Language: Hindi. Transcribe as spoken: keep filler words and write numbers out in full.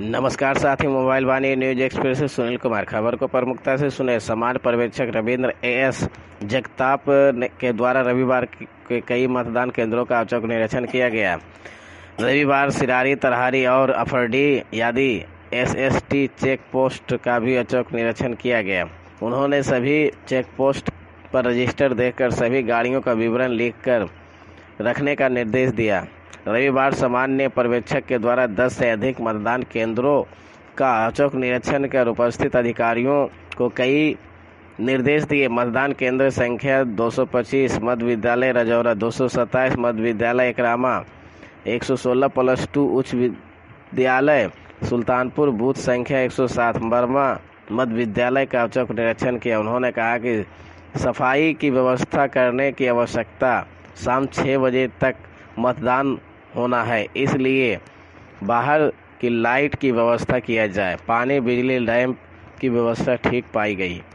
नमस्कार साथी, मोबाइल वाणी न्यूज एक्सप्रेस से सुनील कुमार। खबर को प्रमुखता से सुने। समान पर्यवेक्षक रविंद्र एस जगताप के द्वारा रविवार के कई मतदान केंद्रों का औचक निरीक्षण किया गया। रविवार सिरारी, तरहारी और अफरडी यादी एसएसटी चेक पोस्ट का भी औचक निरीक्षण किया गया। उन्होंने सभी चेक पोस्ट पर रजिस्टर देखकर सभी गाड़ियों का विवरण लिखकर रखने का निर्देश दिया। रविवार सामान्य पर्यवेक्षक के द्वारा दस से अधिक मतदान केंद्रों का औचक निरीक्षण कर उपस्थित अधिकारियों को कई निर्देश दिए। मतदान केंद्र संख्या दो सौ पच्चीस मध्य विद्यालय रजौरा, दो सौ सत्ताईस मध्य विद्यालय एकरामा, एक सौ सोलह प्लस टू उच्च विद्यालय सुल्तानपुर, बूथ संख्या एक सौ सात बर्मा मध्य विद्यालय का औचक निरीक्षण किया। उन्होंने कहा कि सफाई की व्यवस्था करने की आवश्यकता, शाम छः बजे तक मतदान होना है, इसलिए बाहर की लाइट की व्यवस्था किया जाए। पानी, बिजली, लैंप की व्यवस्था ठीक पाई गई।